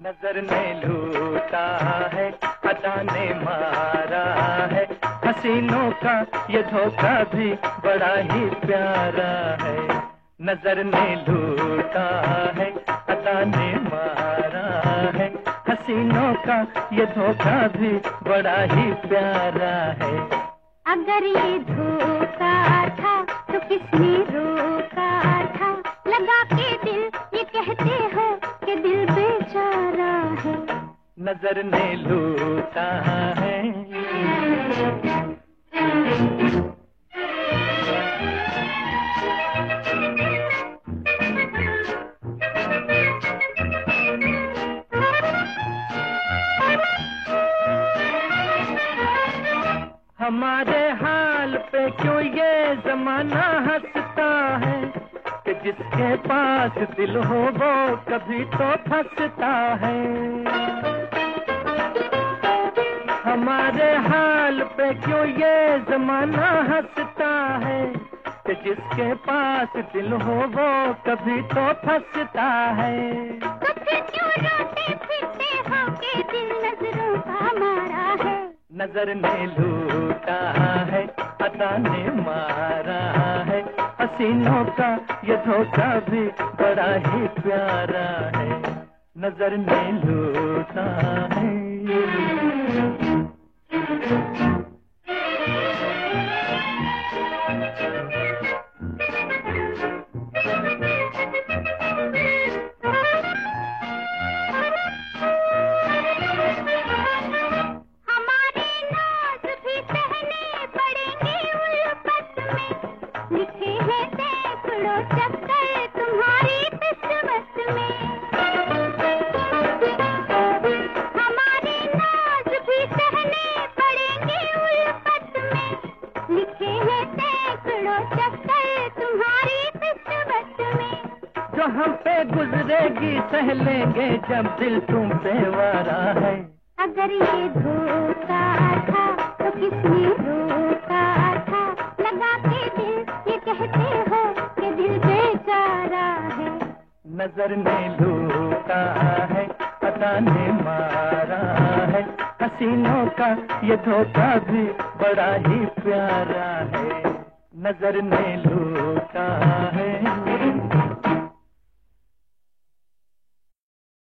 नजर ने लूटा है, अदा ने मारा है, हसीनों का ये धोखा भी बड़ा ही प्यारा है। नजर ने लूटा है, अदा ने मारा है, हसीनों का ये धोखा भी बड़ा ही प्यारा है। अगर ये धोखा था तो किसने रोका था, लगा के दिल ये कहते हो कि दिल बेचारा है। नजर ने लूटा है। हमारे हाल पे क्यों ये जमाना हंसता है, कि जिसके पास दिल हो वो कभी तो फंसता है। हमारे हाल पे क्यों ये जमाना हंसता है, कि जिसके पास दिल हो वो कभी तो फंसता है। तो फिर क्यों रोते फिरते हो कि दिल नजरों का मारा है। नजर ने लूटा है, अदा ने मारा है, हसीनों का ये धोखा भी बड़ा ही प्यारा है। नजर ने लूटा है। लिखे हैं सैकड़ों चक्कर तुम्हारी किस्मत में, हमारे नाज भी सहने पड़ेंगे उल्फत में। लिखे हैं सैकड़ों चक्कर तुम्हारी किस्मत में, जो हम पे गुजरेगी सह लेंगे जब दिल तुम पे वारा है। अगर ये धोखा था तो किसने रोका था, लगा के दिल ये कहते हो कि दिल बेचारा है। नजर ने लूटा है, अदा ने मारा है, हसीनों का ये धोखा भी बड़ा ही प्यारा है। नजर ने लूटा है।